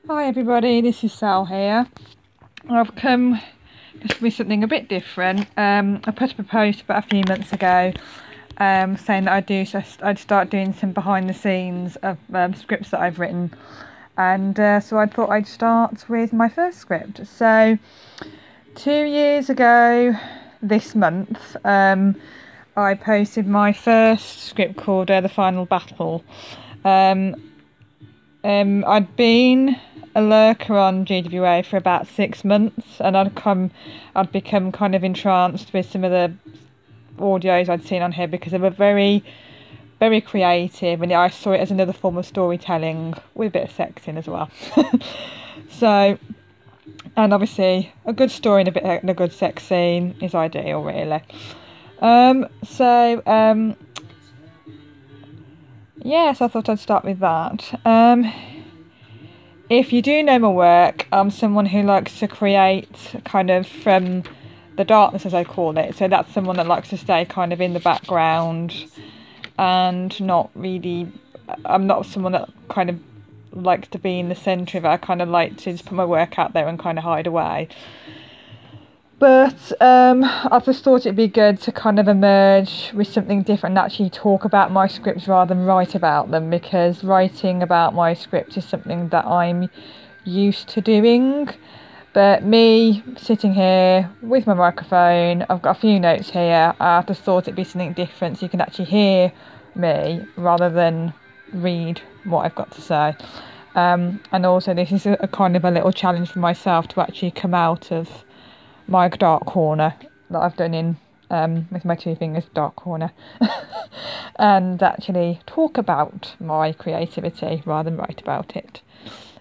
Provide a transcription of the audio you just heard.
Hi everybody, this is Sal here. I've come just with something a bit different. I put up a post about a few months ago saying that I'd start doing some behind the scenes of scripts that I've written, and so I thought I'd start with my first script. So 2 years ago this month, I posted my first script called The Final Battle. I'd been a lurker on GWA for about 6 months, and I'd become kind of entranced with some of the audios I'd seen on here because they were very, very creative, and I saw it as another form of storytelling with a bit of sex in as well. So, and obviously, a good story and a good sex scene is ideal, really. Yes, I thought I'd start with that. If you do know my work, I'm someone who likes to create kind of from the darkness, as I call it. So that's someone that likes to stay kind of in the background and not really. I'm not someone that kind of likes to be in the centre of it. I kind of like to just put my work out there and kind of hide away. But I just thought it'd be good to kind of emerge with something different and actually talk about my scripts rather than write about them, because writing about my scripts is something that I'm used to doing. But me sitting here with my microphone, I've got a few notes here. I just thought it'd be something different so you can actually hear me rather than read what I've got to say. And also, this is a kind of a little challenge for myself to actually come out of my dark corner that I've done in with my two fingers dark corner and actually talk about my creativity rather than write about it.